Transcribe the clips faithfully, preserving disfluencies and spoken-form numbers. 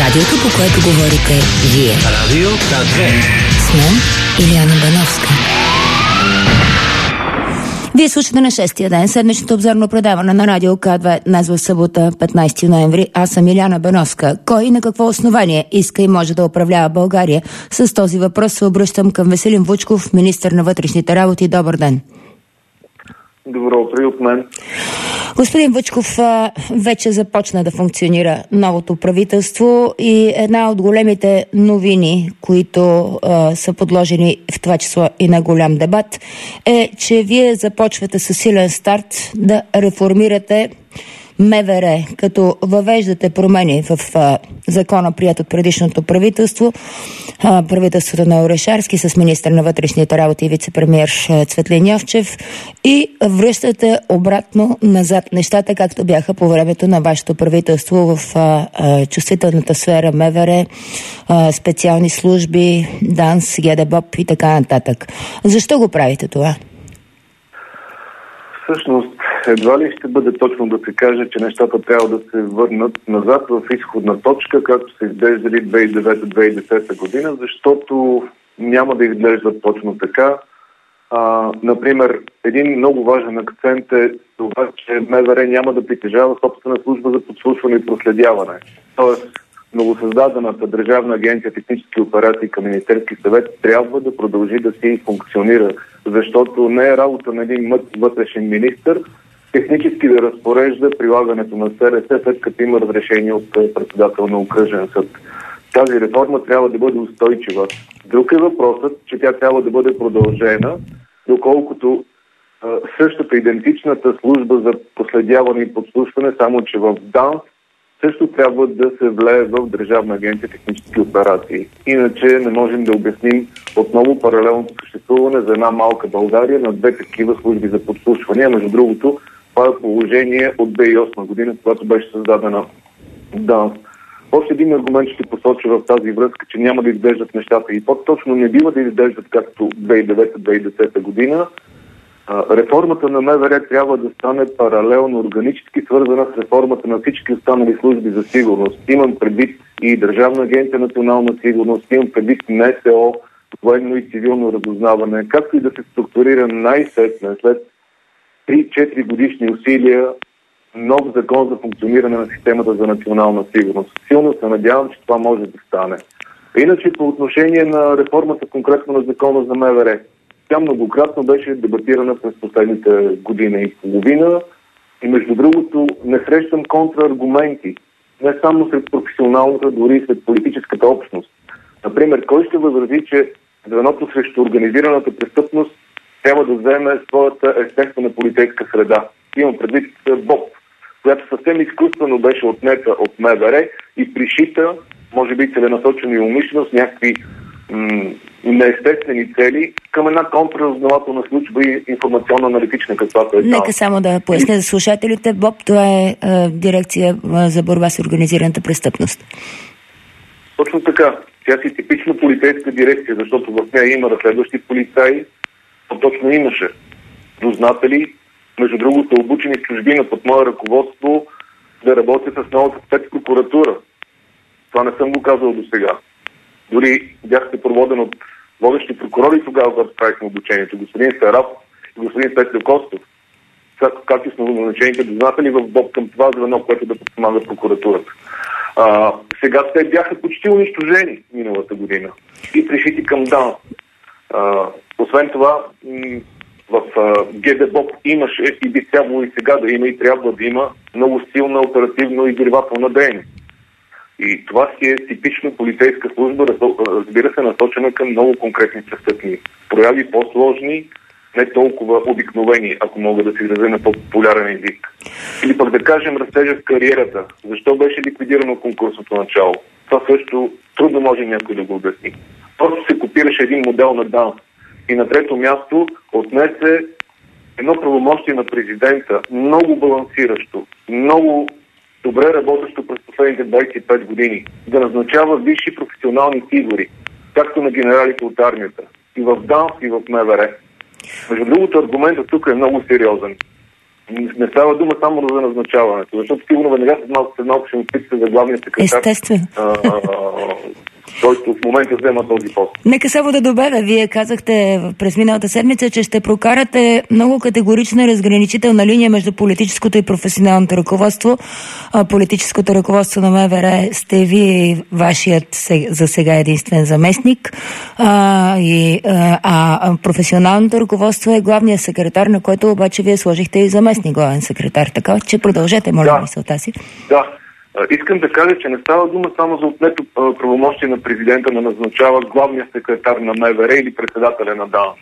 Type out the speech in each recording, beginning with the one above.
Радиото, по което говорите вие. Радио К две. С мен Илияна Бановска. Вие слушате на шестия ден седмичното обзорно предаване на Радио К две днес в събота, петнайсети ноември. Аз съм Илияна Бановска. Кой и на какво основание иска и може да управлява България? С този въпрос се обръщам към Веселин Вучков, министър на вътрешните работи. Добър ден. Добро утро и от мен. Господин Вучков, вече започна да функционира новото правителство и една от големите новини, които а, са подложени в това число и на голям дебат, е, че вие започвате със силен старт да реформирате МВР, като въвеждате промени в а, закона, прият от предишното правителство, а, правителството на Орешарски с министър на вътрешните работи и вице-премиер Цветлин Йовчев, и връщате обратно назад нещата, както бяха по времето на вашето правителство в а, а, чувствителната сфера МВР, а, специални служби, ДАНС, ГДБОП и така нататък. Защо го правите това? Всъщност, едва ли ще бъде точно да се каже, че нещата трябва да се върнат назад в изходна точка, както са изглеждали две хиляди и девета - две хиляди и десета година, защото няма да изглеждат точно така. А, например, един много важен акцент е това, че МВР няма да притежава собствена служба за подслушване и проследяване. Тоест, новосъздадената Държавна агенция технически операции към Министерски съвет трябва да продължи да си функционира, защото не е работа на един мъд вътрешен министър технически да разпорежда прилагането на СРС, след като има разрешение от председател на окръжен съд. Тази реформа трябва да бъде устойчива. Друг е въпросът, че тя трябва да бъде продължена, доколкото а, същата идентичната служба за проследяване и подслушване, само че в ДАНС също трябва да се влее в Държавна агенция технически операции. Иначе не можем да обясним отново паралелното съществуване за една малка България на две такива служби за подслушване. Между другото, това е положение от две хиляди и осма година, когато беше създадена ДАНС. Още един аргумент ще посоча в тази връзка, че няма да изглеждат нещата и по-точно не бива да изглеждат както две хиляди и девета - две хиляди и десета година. Реформата на МВР трябва да стане паралелно, органически свързана с реформата на всички останали служби за сигурност. Имам предвид и Държавна агенция национална сигурност, имам предвид НСО, военно и цивилно разузнаване, както и да се структурира най-сетне след три-четири годишни усилия нов закон за функциониране на системата за национална сигурност. Силно се надявам, че това може да стане. Иначе по отношение на реформата конкретно на закона за МВР, тя многократно беше дебатирана през последните година и половина и между другото не срещам контраргументи. Не само сред професионалната, дори и сред политическата общност. Например, кой ще възрази, че звеното срещу организираната престъпност трябва да вземе своята естествена полицейска среда? Имам предвид БОП, която съвсем изкуствено беше отнета от МВР и пришита, може би целенасочено и умишлено, с някакви м- неестествени цели към една контрразузнавателна служба и информационно-аналитична, каквато е. Нека само да поясня за слушателите. БОП, това е а, дирекция а, за борба с организираната престъпност. Точно така. Тя си типична полицейска дирекция, защото в нея има разследващи полицаи, точно имаше дознатели, между другото обучени в чужбина под мое ръководство да работят с новата спецпрокуратура. Това не съм го казал до сега. Дори бяхте проводен от водещи прокурори тогава, когато правихме обучението. Господин Сарап и господин Петър Костов, както са назначените дознатели в БОП към това звено, което да подпомага прокуратурата. А, сега те бяха почти унищожени миналата година и пришити към ДАНС. А, освен това, м- в ГДБОП имаше и би трябвало и сега да има и трябва да има много силна оперативно-издирвателна дейност. И това си е типично полицейска служба, разбира се, насочена към много конкретни престъпни прояви, по-сложни, не толкова обикновени, ако мога да се изразя на по-популярен език. Или пък да кажем растежа в кариерата. Защо беше ликвидирано конкурсното начало? Това също трудно може някой да го обясни. Просто се копираше един модел на ДАНС. И на трето място отнесе едно правомощие на президента, много балансиращо, много добре работещо през последните двайсет и пет години, да назначава висши професионални фигури, както на генералите от армията, и в ДАНС, и в МВР. Между другото, аргументът тук е много сериозен. Не става дума само за назначаването, защото сигурно веднага след малко след малко ще му питате за главния секретар. Естествено. Който в момента взема този пост. Нека само да добавя, вие казахте през миналата седмица, че ще прокарате много категорична разграничителна линия между политическото и професионалното ръководство. А, политическото ръководство на МВР сте ви вашият за сега единствен заместник, а, и, а, а професионалното ръководство е главният секретар, на който обаче вие сложихте и заместник главен секретар. Така че продължете, моля, да. Мисълта си. Да. Искам да кажа, че не става дума само за отнето правомощие на президента да назначава главния секретар на МВР или председателя на ДАНС.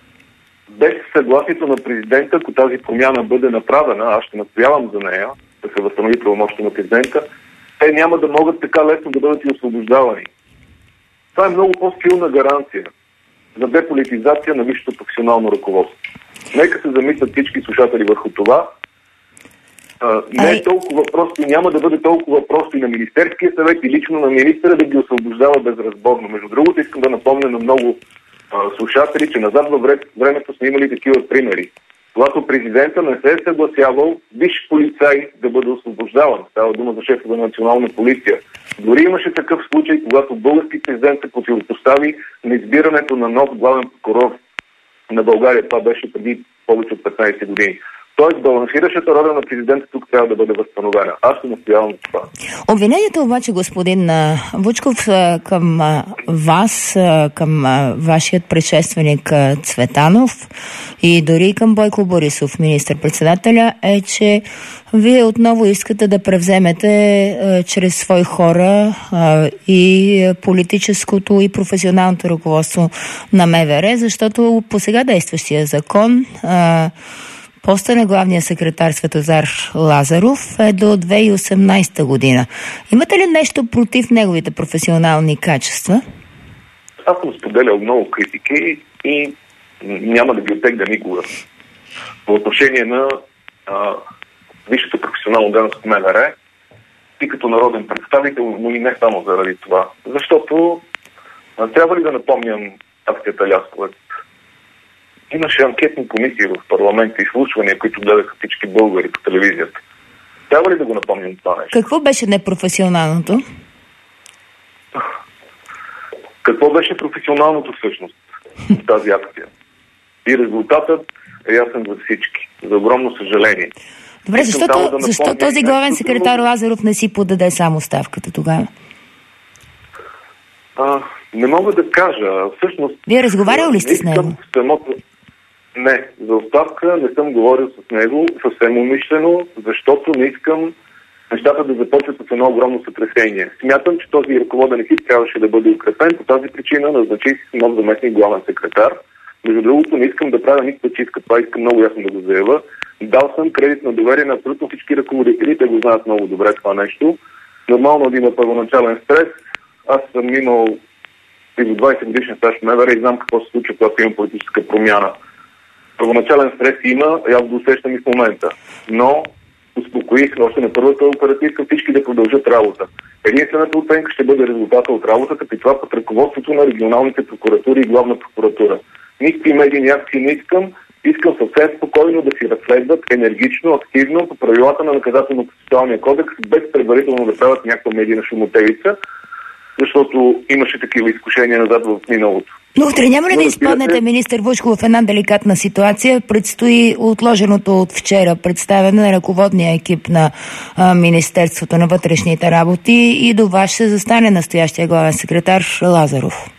Без съгласието на президента, ако тази промяна бъде направена, аз ще настоявам за нея, да се възстанови правомощие на президента, те няма да могат така лесно да бъдат и освобождавани. Това е много по-силна гаранция за деполитизация на висшето професионално ръководство. Нека се замислят всички слушатели върху това. Uh, не е толкова просто и няма да бъде толкова просто и на Министерския съвет и лично на министъра да ги освобождава безразборно. Между другото, искам да напомня на много uh, слушатели, че назад във времето сме имали такива примери. Когато президента не се е съгласявал висш полицай да бъде освобождаван. Става дума за шефа на национална полиция. Дори имаше такъв случай, когато български президент се противопостави на избирането на нов главен прокурор на България. Това беше преди повече от петнайсет години. Тоест, балансиращата роля на президента тук трябва да бъде възстановена. Аз се настоявам за това. Обвинението обаче, господин Вучков, към вас, към вашият предшественик Цветанов и дори към Бойко Борисов, министър-председателя, е, че вие отново искате да превземете е, чрез свои хора е, и политическото и професионалното ръководство на МВР, защото по сега действащия закон е, поста на главния секретар Светозар Лазаров е до две хиляди и осемнайсета година. Имате ли нещо против неговите професионални качества? Аз съм споделял много критики и няма да ги оттегля никога. По отношение на а, висшето професионално дейност в МВР и като народен представител, но и не само заради това. Защото а, трябва ли да напомням акцията Лясковец? Имаше анкетни комисии в парламента, изслушвания, които гледаха всички българи по телевизията. Трябва ли да го напомням това нещо? Какво беше непрофесионалното? Какво беше професионалното всъщност в тази акция? И резултатът е ясен за всички. За огромно съжаление. Добре, защото, да защо този главен секретар Лазаров не си подаде само ставката тогава? А, не мога да кажа. Всъщност... Вие разговаряли ли сте с него? Самото... Не, за оставка не съм говорил с него съвсем умишлено, защото не искам нещата да започват с едно огромно сътресение. Смятам, че този ръководен екип трябваше да бъде укрепен. По тази причина назначих нов заместник главен секретар. Между другото, не искам да правя никаква чистка, това искам много ясно да го заявя. Дал съм кредит на доверие на абсолютно всички ръководители, те го знаят много добре това нещо. Нормално да има първоначален стрес. Аз съм имал близо двайсет годишен стаж в МВР и знам какво се случва, когато има политическа промяна. Първоначален стрес има, аз го усещам и в момента. Но успокоих още на първата оперативка всички да продължат работа. Единствената оценка ще бъде резултата от работата, при това под ръководството на регионалните прокуратури и главна прокуратура. Никакви медийни акции не искам. Искам съвсем спокойно да си разследват енергично, активно, по правилата на наказателно-процесуалния кодекс, без предварително да правят някаква медийна шумотевица, защото имаше такива изкушения назад в миналото. Но утре няма ли да изпаднете, министър Вучков, в една деликатна ситуация? Предстои отложеното от вчера представяне на ръководния екип на а, Министерството на вътрешните работи и до вас ще застане настоящия главен секретар Лазаров.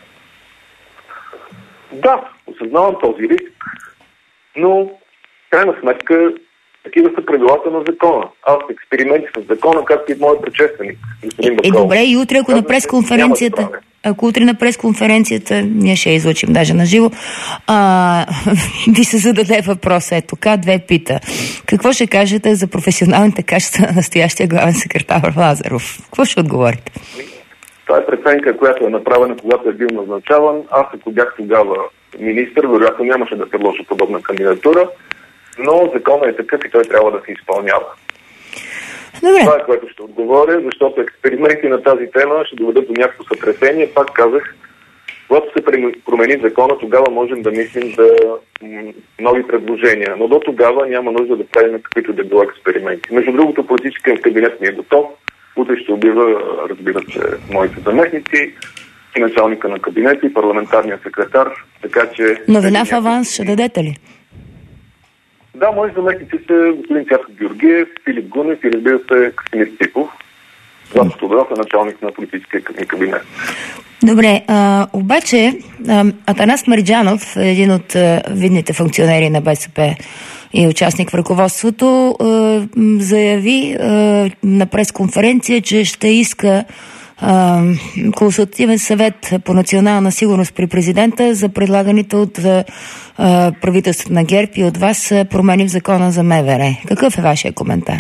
Да, осъзнавам този риск, но крайна сметка такива са правилата на закона. Аз експерименти с закона, както и моят предшественик, господин Бакалов. Е, добре, и утре, ако на пресконференцията, ако утре на пресконференцията, ние ще я излучим даже на живо, а, ви се зададе въпрос, ето, К две пита. Какво ще кажете за професионалните качества на настоящия главен секретар Лазаров? Какво ще отговорите? Това е преценка, която е направена, когато е бил назначаван. Аз, ако бях тогава министър, вероятно нямаше да предложа подобна кандидатура, но законът е такъв и той трябва да се изпълнява. Добре. Това е, което ще отговоря, защото експерименти на тази тема ще доведат до някакво сътресение. Пак казах, Когато се промени закона, тогава можем да мислим за нови предложения. Но до тогава няма нужда да правим каквито да било експерименти. Между другото, политическият кабинет ни е готов. Утре ще обява, разбира се, моите заместници и началника на кабинета и парламентарния секретар. Така че... Новина в аванс ще дадете ли? Да, мои заместници са господин Цяцко Георгиев, Филип Гунев и, разбира се, Красимир Ципов. Злато Тодоров е началник на политическия кабинет. Добре, а, обаче а, Атанас Мерджанов, един от а, видните функционери на БСП и участник в ръководството, а, заяви а, на пресконференция, че ще иска а, консултативен съвет по национална сигурност при президента за предлаганите от а, правителството на ГЕРБ и от вас промени в закона за МВР. Какъв е вашия коментар?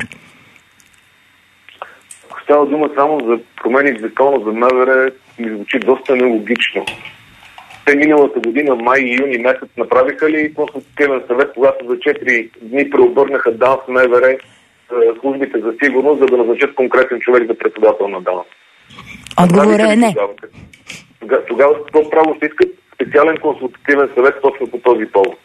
Става дума само за промени в закона за МВР, ми звучи доста нелогично. Те миналата година, май и юни месец, направиха ли консултативен съвет, когато за четири дни преобърнаха ДАНС, МВР, службите за сигурност, за да назначат конкретен човек за председател на ДАНС? Отговорът е не. Тогава, тогава, тогава какво право ще искат специален консултативен съвет точно по този повод?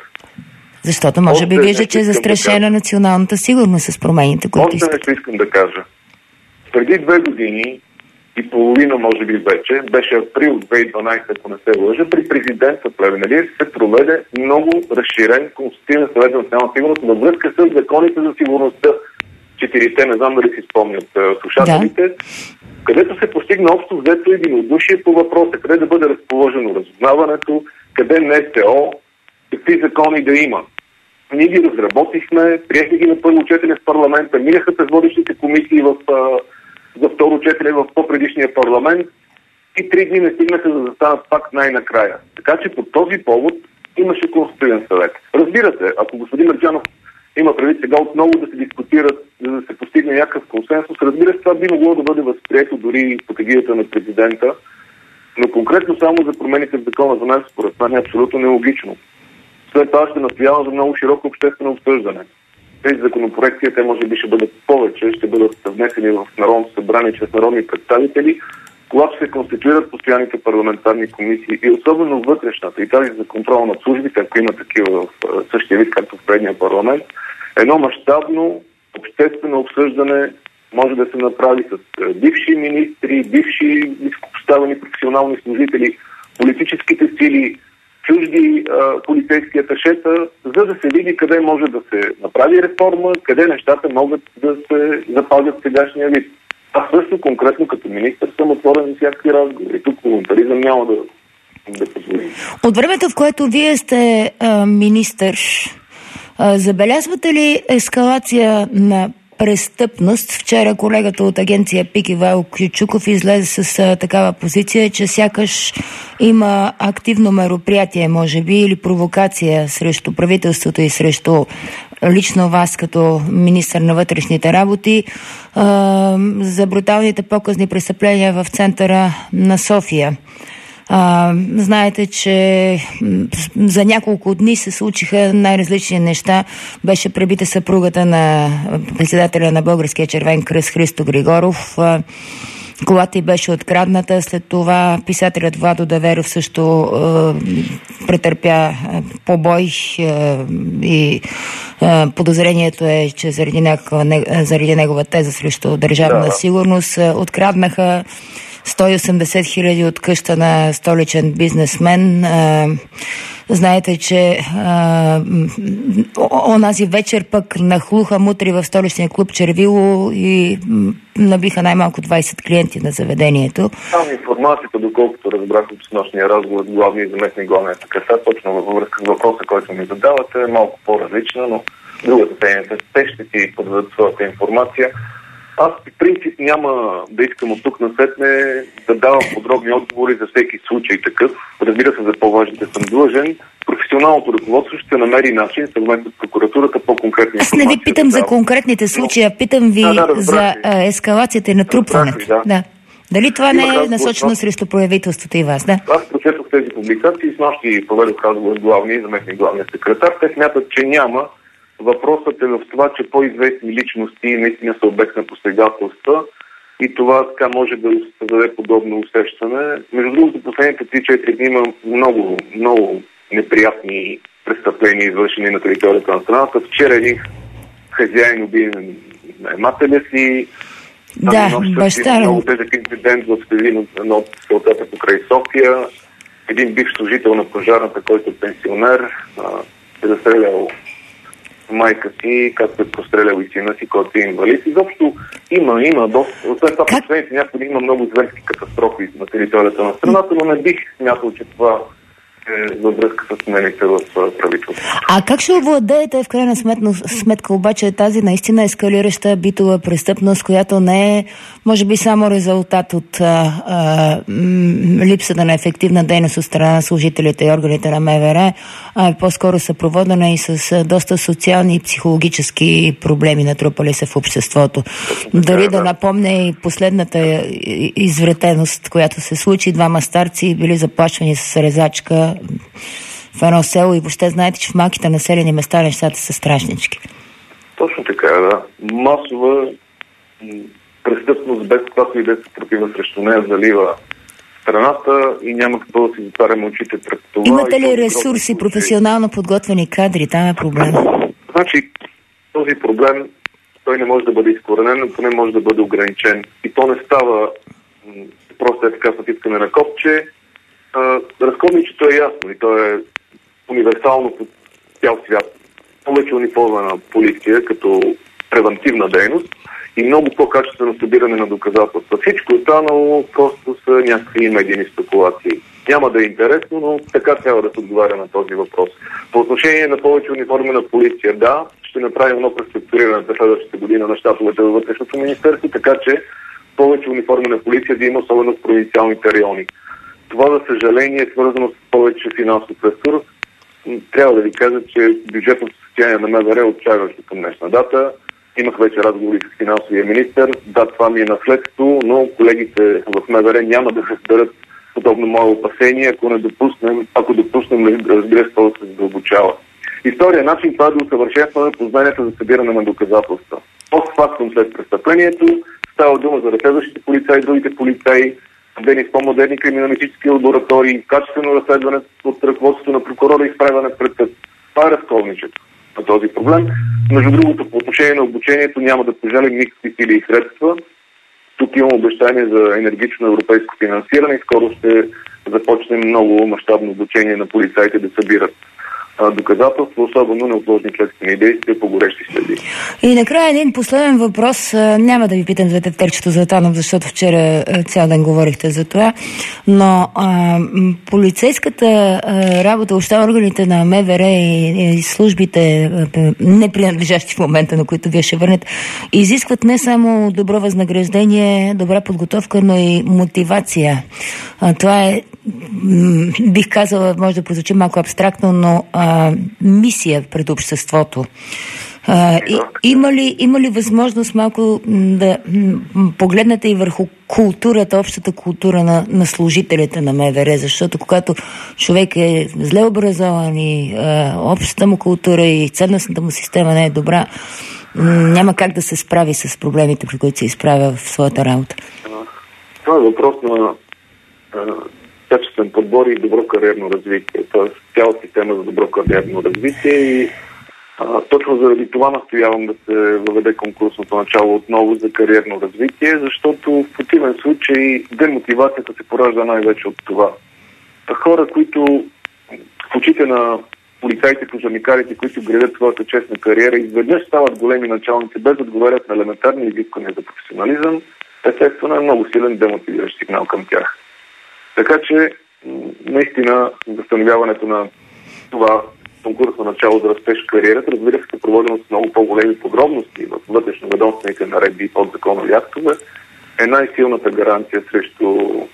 Защото може би вижда, че е застрашена да националната сигурност с промените, които искат. Още нещо искам да кажа. Преди две години и половина, може би вече, беше април две хиляди и дванадесета, ако не се лъжа, при президента Плевнелиев се проведе много разширен консултативен съвет за национална сигурност във връзка с законите за сигурността. Четирите, не знам дали си спомнят слушателите, да. Където се постигна общо взето единодушие по въпроса, къде да бъде разположено разузнаването, къде НСО, какви закони да има. Ние ги разработихме, приехме ги на първо четене в парламента, минаха през водещите комисии в, а, за второ четене в по-предишния парламент и три дни не стигнаха да застанат пак най-накрая. Така че по този повод имаше консултативен съвет. Разбира се, ако господин Мерджанов има предвид сега отново да се дискутират, за да се постигне някакъв консенсус, разбира се, това би могло да бъде възприето дори под егидата на президента, но конкретно само за промените в закона за нас, според мен е абсолютно нелогично. След това ще настоявам за много широко обществено обсъждане. Тези законопроекти, те може би ще бъдат повече, ще бъдат внесени в Народното събрание чрез народни представители, когато се конституират постоянните парламентарни комисии и особено вътрешната и тази за контрол над службите, ако има такива в същия вид, както в предния парламент, едно мащабно обществено обсъждане може да се направи с бивши министри, бивши високопоставени професионални служители, политическите сили, чужди а, полицейски аташета, за да се види къде може да се направи реформа, къде нещата могат да се запазят в сегашния вид. Аз също конкретно като министър съм отворен за всякакви разговори. Тук волонтаризъм няма да, да позволим. От времето, в което вие сте а, министър, а, забелязвате ли ескалация на престъпност? Вчера колегата от агенция ПИК Ивайло Кючуков излезе с а, такава позиция, че сякаш има активно мероприятие, може би, или провокация срещу правителството и срещу лично вас като министър на вътрешните работи а, за бруталните показни престъпления в центъра на София. А, знаете, че за няколко дни се случиха най-различни неща. Беше пребита съпругата на председателя на Българския червен кръст Христо Григоров. А, колата й беше открадната. След това писателят Владо Даверов също а, претърпя побой а, и а, подозрението е, че заради, някаква, заради негова теза срещу държавна да. сигурност а, откраднаха сто и осемдесет хиляди от къща на столичен бизнесмен. А, знаете, че а, онази вечер пък нахлуха мутри в столичния клуб Червило и набиха най-малко двайсет клиенти на заведението. Там информацията, доколкото разбрах от нощния разговор с главния и заместник главния секретар, точно във връзка с въпроса, който ми задавате, е малко по-различна, но другата седмица те ще си подадат своята информация. Аз в принцип няма да искам от тук насетне да давам подробни отговори за всеки случай такъв. Разбира се, за по-важните съм длъжен. Професионалното ръководство ще намери начин съвместно с прокуратурата по-конкретни информация. Аз не ви питам да за конкретните случаи, а питам ви да, да, за а, ескалацията и натрупването. Да. Да. Дали това не е насочено срещу правителството и вас? Да? Аз прочетох тези публикации, с нощи проведох разговор с главния и заместник главния секретар. Те смятат, че няма. Въпросът е в това, че по-известни личности наистина са обект на посегателства и това така може да създаде подобно усещане. Между другото, последните три-четири дни има много, много неприятни престъпления, извършени на територията на страната. Вчера един хазяин уби наемателя си. Да, баща. Много тежък инцидент в един от селата покрай София. Един бивш служител на пожарната, който е пенсионер, е застрелял майка си, както е прострелял и сина си, който е инвалид. Изобщо има, има доста. Освен това, последните някои има много зверски катастрофи на територията на страната, но не бих смятал, че това е във връзка с смените в правителството. А как ще овладеете в крайна сметна, сметка обаче тази наистина ескалираща битова престъпност, която не е, може би, само резултат от а, а, м- липсата на ефективна дейност от страна на служителите и органите на МВР, а по-скоро съпроводена и с а, доста социални и психологически проблеми, натрупали се в обществото. Дори да, да напомня и последната извратеност, която се случи, двама старци били заплашвани с резачка в едно село и въобще знаете, че в малките населени места нещата са страшнички. Точно така, да. Масова престъпност, без каквато и да е съпротива срещу нея, залива страната и няма какво да си затваряме очите пред това. Имате ли ресурси, професионално подготвени кадри? Там е проблем. Значи, този проблем, той не може да бъде изкоренен, но поне може да бъде ограничен. И то не става просто е така с натискане на копче. Разковничето е ясно и то е универсално по цял свят. Повече униформена полиция като превентивна дейност и много по-качествено събиране на доказателства. Всичко останало просто са някакви медийни спекулации. Няма да е интересно, но така трябва да се отговаря на този въпрос. По отношение на повече униформена полиция, да, ще направим едно преструктуриране за следващата година на щатовете във вътрешното министерство, така че повече униформена полиция да има, особено в провинциалните райони. Това, за съжаление, е свързано с повече финансов ресурс. Трябва да ви кажа, че бюджетното състояние на МВР е отчаяващо към днешна дата. Имах вече разговори с финансовия министър. Да, това ми е наследство, но колегите в МВР няма да разберат подобно мое опасение, ако не допуснем, ако допуснем, разбира се, това да се задълбочава. История начин това е да усъвършенстваме познанията за събиране на доказателства. Постфактум след престъплението става дума за разследващите полицаи, другите полицаи, дени с по-модерни криминалистически лаборатории, качествено разследване от ръководството на прокурора и изправяне пред съд. Това е разковничето на този проблем. Между другото, по отношение на обучението няма да пожалим никакви сили и средства. Тук имам обещание за енергично европейско финансиране и скоро ще започнем много мащабно обучение на полицаите да събират доказателства, особено неотложни следствени действия по горещи следи. И накрая един последен въпрос. Няма да ви питам за тефтерчето Златанов, защото вчера цял ден говорихте за това, но а, полицейската а, работа, още органите на МВР и, и службите, не принадлежащи в момента, на които вие ще върнете, изискват не само добро възнаграждение, добра подготовка, но и мотивация. А, това е, бих казала, може да прозвучи малко абстрактно, но а, мисия пред обществото. А, и, има, ли, има ли възможност малко да погледнете и върху културата, общата култура на, на служителите на МВР, защото когато човек е зле образован и а, общата му култура и ценностната му система не е добра, няма как да се справи с проблемите, при които се изправя в своята работа. Това е въпрос на качествен подбор и добро кариерно развитие. Тоест цяла система за добро кариерно развитие и а, точно заради това настоявам да се въведе конкурсното начало отново за кариерно развитие, защото в противен случай демотивацията се поражда най-вече от това. А хора, които в очите на полицаите, пожарникарите, които градят своята честна кариера, изведнъж стават големи началници, без да отговарят на елементарни изисквания за професионализъм, естествено е много силен демотивиращ сигнал към тях. Така че, наистина, възстановяването на това конкурсно начало за растеж в кариерата, разбира се, е проводено с много по-големи подробности в вътрешно-ведомствените наредби и подзаконови актове, е най-силната гаранция срещу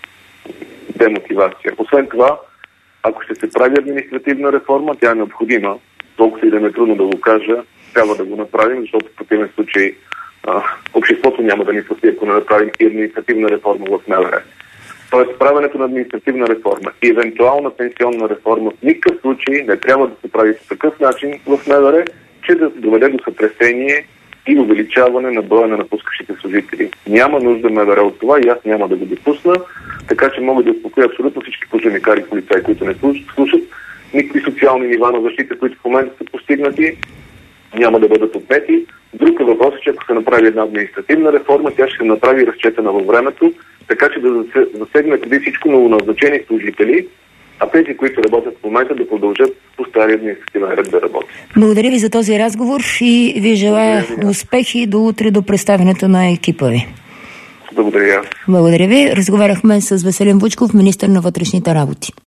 демотивация. Освен това, ако ще се прави административна реформа, тя е необходима, толкова и да ме е трудно да го кажа, трябва да го направим, защото в противен случай а, обществото няма да ни прости, ако не направим и административна реформа в МВР. Тоест, правенето на административна реформа и евентуална пенсионна реформа в никакъв случай не трябва да се прави по такъв начин в МВР, че да доведе до сътресение и увеличаване на броя на напускащите служители. Няма нужда МВР от това и аз няма да го допусна, така че мога да успокоя абсолютно всички пожарникари и полицаи, които не слушат. Никакви социални нива на защита, които в момента са постигнати, няма да бъдат отнети. Друг въпрос е, че ако се направи една административна реформа, тя ще се направи разчетена във времето, така че да засегне преди всичко новоназначени служители, а тези, които работят в момента, да продължат по стария административен ред да работят. Благодаря ви за този разговор и ви желая успехи до утре, до представянето на екипа ви. Благодаря. Благодаря ви. Разговаряхме с Веселин Вучков, министър на вътрешните работи.